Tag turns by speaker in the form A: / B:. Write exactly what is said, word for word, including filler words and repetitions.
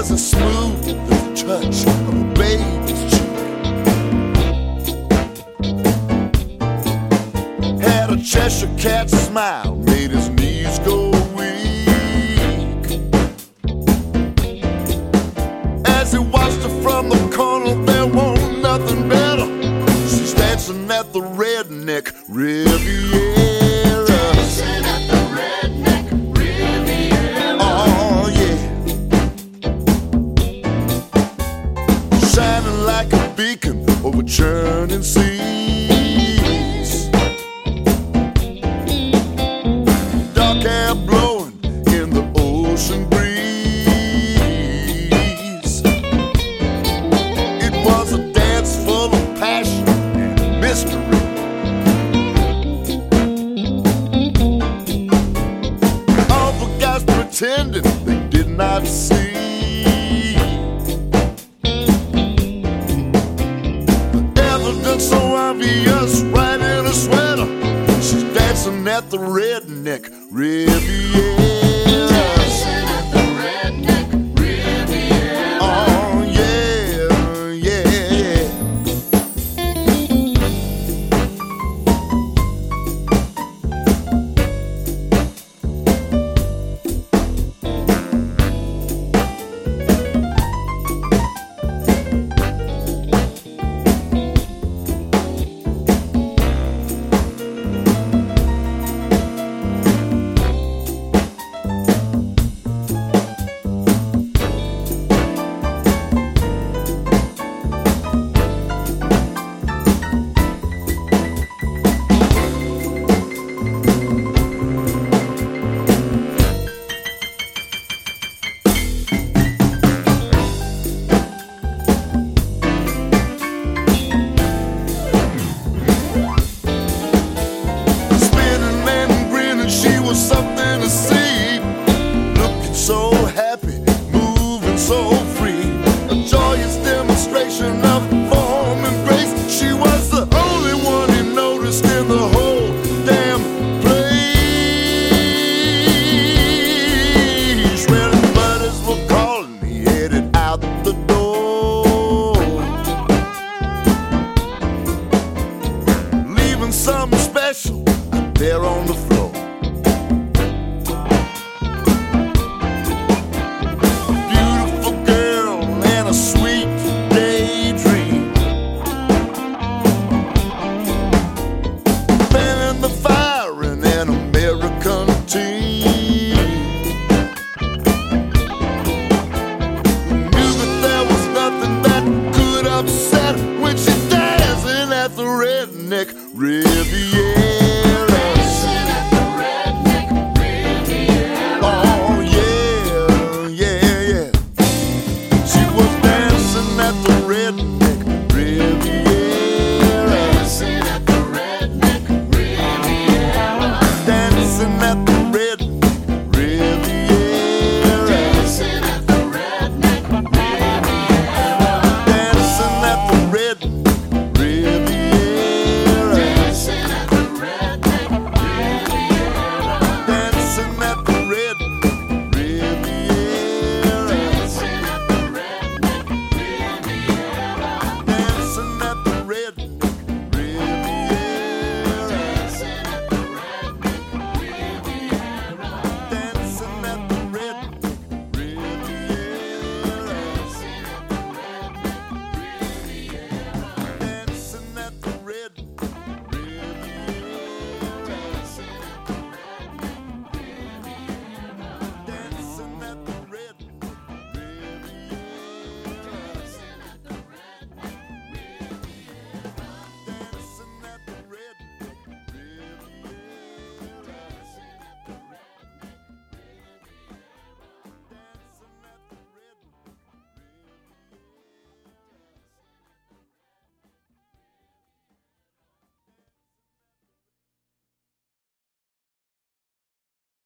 A: was as smooth as the touch of a baby's cheek. Had a Cheshire cat smile, made his knees go weak. As he watched her from the corner, there won't nothing better. She's dancing at the Redneck Riviera. Like a beacon over churning seas. Dark hair blowing in the ocean breeze. It was a dance full of passion and mystery. All the guys pretended they did not see. So obvious, right in a sweater. She's dancing at the Redneck Riviera. Dancing at the Redneck Riviera. Oh yeah, yeah, yeah. Something to see, looking so happy, moving so free, a joyous demonstration of